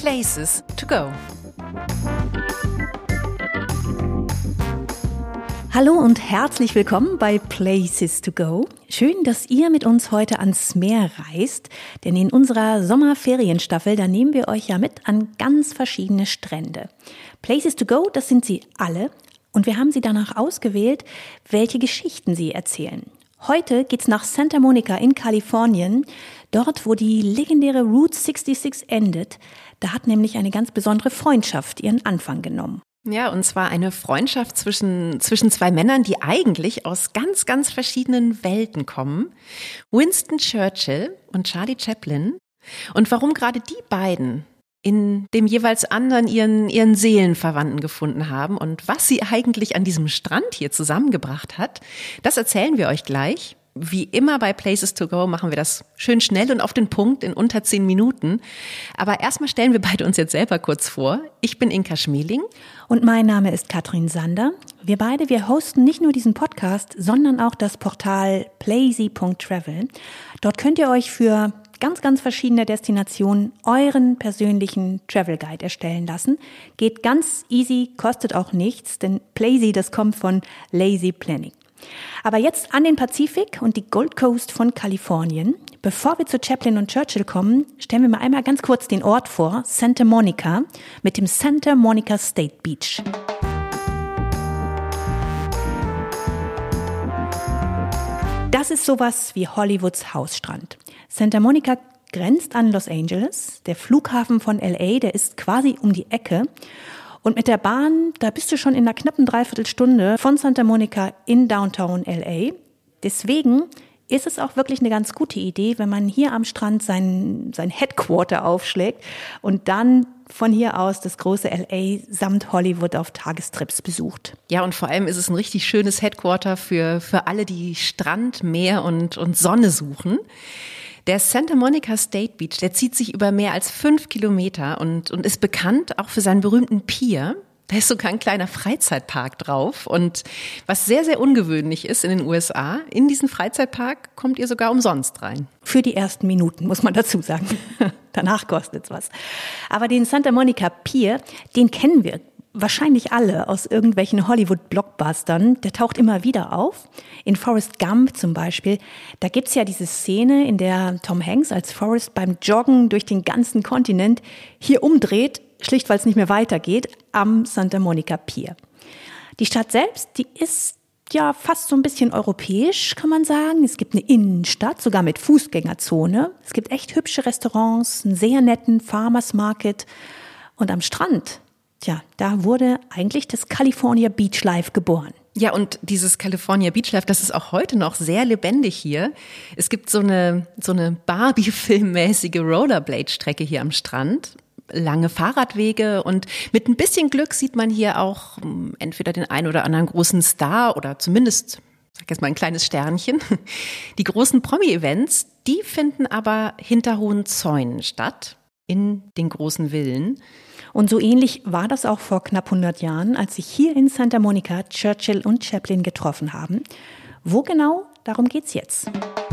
Places to go. Hallo und herzlich willkommen bei Places to go. Schön, dass ihr mit uns heute ans Meer reist, denn in unserer Sommerferienstaffel, da nehmen wir euch ja mit an ganz verschiedene Strände. Places to go, das sind sie alle und wir haben sie danach ausgewählt, welche Geschichten sie erzählen. Heute geht's nach Santa Monica in Kalifornien, dort wo die legendäre Route 66 endet. Da hat nämlich eine ganz besondere Freundschaft ihren Anfang genommen. Ja, und zwar eine Freundschaft zwischen zwei Männern, die eigentlich aus ganz, ganz verschiedenen Welten kommen. Winston Churchill und Charlie Chaplin. Und warum gerade die beiden in dem jeweils anderen ihren Seelenverwandten gefunden haben und was sie eigentlich an diesem Strand hier zusammengebracht hat, das erzählen wir euch gleich. Wie immer bei Places to Go machen wir das schön schnell und auf den Punkt in unter 10 Minuten. Aber erstmal stellen wir beide uns jetzt selber kurz vor. Ich bin Inka Schmeling. Und mein Name ist Katrin Sander. Wir hosten nicht nur diesen Podcast, sondern auch das Portal plazy.travel. Dort könnt ihr euch für ganz, ganz verschiedene Destinationen euren persönlichen Travel Guide erstellen lassen. Geht ganz easy, kostet auch nichts, denn Plazy, das kommt von Lazy Planning. Aber jetzt an den Pazifik und die Gold Coast von Kalifornien. Bevor wir zu Chaplin und Churchill kommen, stellen wir mal einmal ganz kurz den Ort vor, Santa Monica, mit dem Santa Monica State Beach. Das ist sowas wie Hollywoods Hausstrand. Santa Monica grenzt an Los Angeles. Der Flughafen von LA, der ist quasi um die Ecke. Und mit der Bahn, da bist du schon in einer knappen Dreiviertelstunde von Santa Monica in Downtown LA. Deswegen ist es auch wirklich eine ganz gute Idee, wenn man hier am Strand sein Headquarter aufschlägt und dann von hier aus das große LA samt Hollywood auf Tagestrips besucht. Ja, und vor allem ist es ein richtig schönes Headquarter für alle, die Strand, Meer und Sonne suchen. Der Santa Monica State Beach, der zieht sich über mehr als 5 Kilometer und ist bekannt auch für seinen berühmten Pier. Da ist sogar ein kleiner Freizeitpark drauf. Und was sehr, sehr ungewöhnlich ist in den USA, in diesen Freizeitpark kommt ihr sogar umsonst rein. Für die ersten Minuten, muss man dazu sagen. Danach kostet's was. Aber den Santa Monica Pier, den kennen wir wahrscheinlich alle aus irgendwelchen Hollywood-Blockbustern. Der taucht immer wieder auf. In Forrest Gump zum Beispiel, da gibt's ja diese Szene, in der Tom Hanks als Forrest beim Joggen durch den ganzen Kontinent hier umdreht, schlicht weil es nicht mehr weitergeht, am Santa Monica Pier. Die Stadt selbst, die ist ja fast so ein bisschen europäisch, kann man sagen. Es gibt eine Innenstadt, sogar mit Fußgängerzone. Es gibt echt hübsche Restaurants, einen sehr netten Farmers Market. Und am Strand, da wurde eigentlich das California Beach Life geboren. Ja, und dieses California Beach Life, das ist auch heute noch sehr lebendig hier. Es gibt so eine Barbie-Filmmäßige Rollerblade-Strecke hier am Strand. Lange Fahrradwege und mit ein bisschen Glück sieht man hier auch entweder den einen oder anderen großen Star oder zumindest, sag jetzt mal, ein kleines Sternchen. Die großen Promi-Events, die finden aber hinter hohen Zäunen statt, in den großen Villen. Und so ähnlich war das auch vor knapp 100 Jahren, als sich hier in Santa Monica Churchill und Chaplin getroffen haben. Wo genau? Darum geht's jetzt.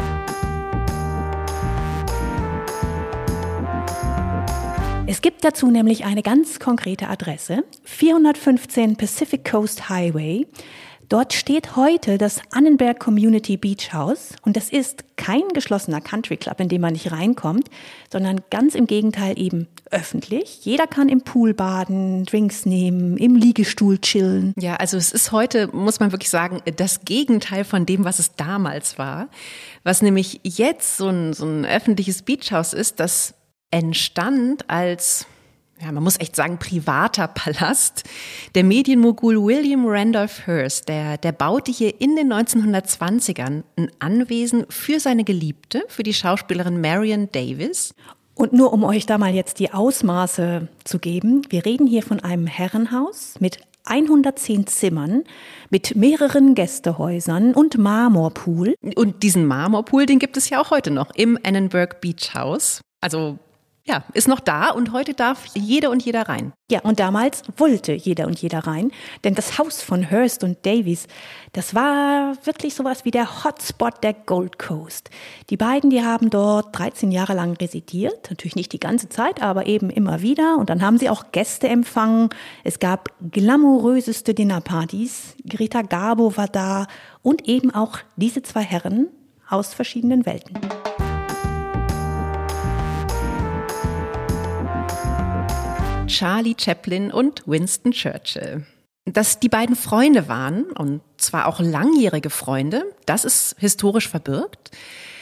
Es gibt dazu nämlich eine ganz konkrete Adresse, 415 Pacific Coast Highway. Dort steht heute das Annenberg Community Beach House und das ist kein geschlossener Country Club, in dem man nicht reinkommt, sondern ganz im Gegenteil eben öffentlich. Jeder kann im Pool baden, Drinks nehmen, im Liegestuhl chillen. Ja, also es ist heute, muss man wirklich sagen, das Gegenteil von dem, was es damals war. Was nämlich jetzt so ein öffentliches Beachhaus ist, das entstand als, man muss echt sagen, privater Palast. Der Medienmogul William Randolph Hearst, der baute hier in den 1920ern ein Anwesen für seine Geliebte, für die Schauspielerin Marion Davies. Und nur um euch da mal jetzt die Ausmaße zu geben, wir reden hier von einem Herrenhaus mit 110 Zimmern, mit mehreren Gästehäusern und Marmorpool. Und diesen Marmorpool, den gibt es ja auch heute noch im Annenberg Beach House. Also ja, ist noch da und heute darf jede und jeder rein. Ja, und damals wollte jeder und jeder rein, denn das Haus von Hearst und Davies, das war wirklich sowas wie der Hotspot der Gold Coast. Die beiden, die haben dort 13 Jahre lang residiert, natürlich nicht die ganze Zeit, aber eben immer wieder. Und dann haben sie auch Gäste empfangen. Es gab glamouröseste Dinnerpartys. Greta Garbo war da und eben auch diese zwei Herren aus verschiedenen Welten. Charlie Chaplin und Winston Churchill. Dass die beiden Freunde waren, und zwar auch langjährige Freunde, das ist historisch verbürgt.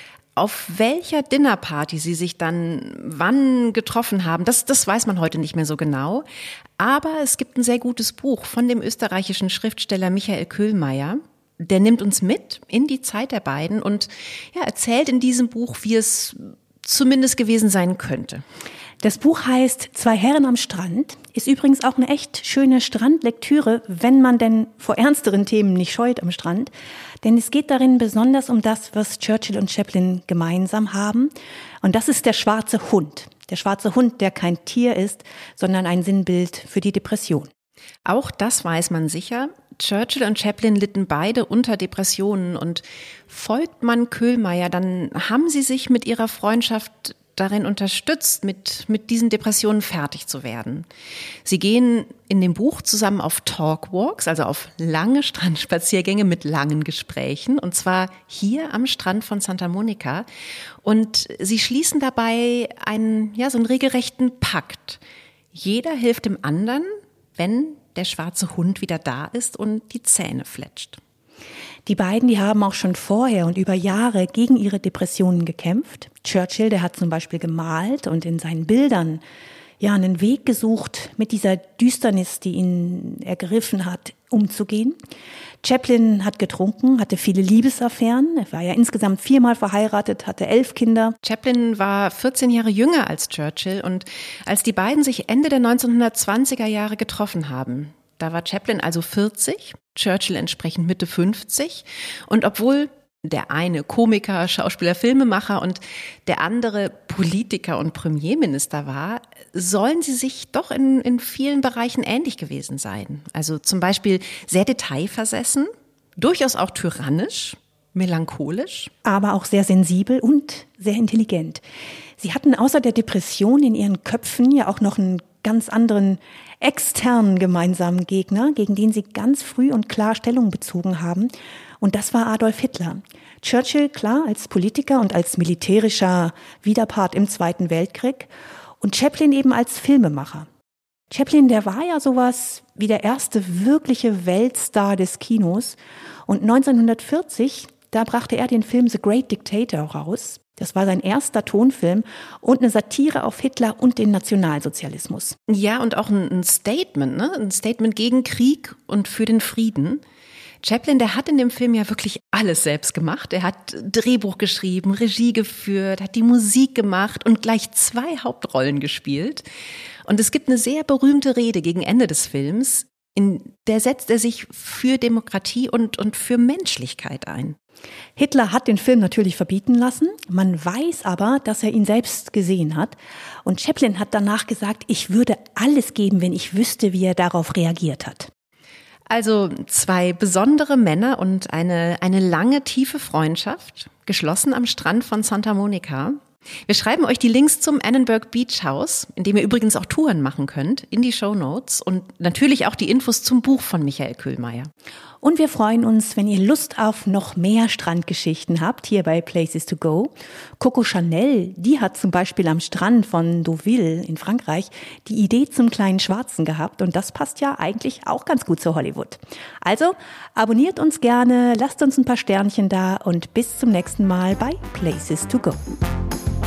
Auf welcher Dinnerparty sie sich dann wann getroffen haben, das weiß man heute nicht mehr so genau. Aber es gibt ein sehr gutes Buch von dem österreichischen Schriftsteller Michael Köhlmeier. Der nimmt uns mit in die Zeit der beiden und ja, erzählt in diesem Buch, wie es zumindest gewesen sein könnte. Das Buch heißt Zwei Herren am Strand, ist übrigens auch eine echt schöne Strandlektüre, wenn man denn vor ernsteren Themen nicht scheut am Strand. Denn es geht darin besonders um das, was Churchill und Chaplin gemeinsam haben. Und das ist der schwarze Hund. Der schwarze Hund, der kein Tier ist, sondern ein Sinnbild für die Depression. Auch das weiß man sicher. Churchill und Chaplin litten beide unter Depressionen und folgt man Köhlmeier, dann haben sie sich mit ihrer Freundschaft darin unterstützt, mit diesen Depressionen fertig zu werden. Sie gehen in dem Buch zusammen auf Talkwalks, also auf lange Strandspaziergänge mit langen Gesprächen, und zwar hier am Strand von Santa Monica. Und sie schließen dabei so einen regelrechten Pakt. Jeder hilft dem anderen, wenn der schwarze Hund wieder da ist und die Zähne fletscht. Die beiden, die haben auch schon vorher und über Jahre gegen ihre Depressionen gekämpft. Churchill, der hat zum Beispiel gemalt und in seinen Bildern einen Weg gesucht, mit dieser Düsternis, die ihn ergriffen hat, umzugehen. Chaplin hat getrunken, hatte viele Liebesaffären. Er war ja insgesamt 4-mal verheiratet, hatte 11 Kinder. Chaplin war 14 Jahre jünger als Churchill und als die beiden sich Ende der 1920er Jahre getroffen haben, da war Chaplin also 40, Churchill entsprechend Mitte 50. Und obwohl der eine Komiker, Schauspieler, Filmemacher und der andere Politiker und Premierminister war, sollen sie sich doch in vielen Bereichen ähnlich gewesen sein. Also zum Beispiel sehr detailversessen, durchaus auch tyrannisch, melancholisch. Aber auch sehr sensibel und sehr intelligent. Sie hatten außer der Depression in ihren Köpfen ja auch noch einen ganz anderen externen gemeinsamen Gegner, gegen den sie ganz früh und klar Stellung bezogen haben. Und das war Adolf Hitler. Churchill, klar, als Politiker und als militärischer Widerpart im Zweiten Weltkrieg. Und Chaplin eben als Filmemacher. Chaplin, der war ja sowas wie der erste wirkliche Weltstar des Kinos. Und 1940, da brachte er den Film The Great Dictator raus. Das war sein erster Tonfilm und eine Satire auf Hitler und den Nationalsozialismus. Ja, und auch ein Statement, ne? Ein Statement gegen Krieg und für den Frieden. Chaplin, der hat in dem Film ja wirklich alles selbst gemacht. Er hat Drehbuch geschrieben, Regie geführt, hat die Musik gemacht und gleich 2 Hauptrollen gespielt. Und es gibt eine sehr berühmte Rede gegen Ende des Films, in der setzt er sich für Demokratie und für Menschlichkeit ein. Hitler hat den Film natürlich verbieten lassen. Man weiß aber, dass er ihn selbst gesehen hat. Und Chaplin hat danach gesagt, ich würde alles geben, wenn ich wüsste, wie er darauf reagiert hat. Also 2 besondere Männer und eine lange, tiefe Freundschaft, geschlossen am Strand von Santa Monica. Wir schreiben euch die Links zum Annenberg Beach House, in dem ihr übrigens auch Touren machen könnt, in die Shownotes und natürlich auch die Infos zum Buch von Michael Köhlmeier. Und wir freuen uns, wenn ihr Lust auf noch mehr Strandgeschichten habt, hier bei Places to Go. Coco Chanel, die hat zum Beispiel am Strand von Deauville in Frankreich die Idee zum kleinen Schwarzen gehabt und das passt ja eigentlich auch ganz gut zu Hollywood. Also abonniert uns gerne, lasst uns ein paar Sternchen da und bis zum nächsten Mal bei Places to Go.